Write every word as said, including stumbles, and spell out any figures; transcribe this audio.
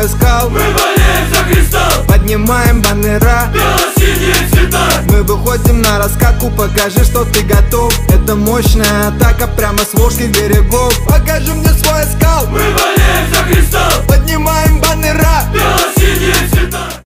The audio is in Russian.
свой скал. Мы болеем за кристалл, поднимаем баннера, бело-синие цвета. Мы выходим на раскатку, покажи, что ты готов. Это мощная атака прямо с волжских берегов. Покажи мне свой скал. Мы болеем за кристалл, поднимаем баннера, бело-синие цвета.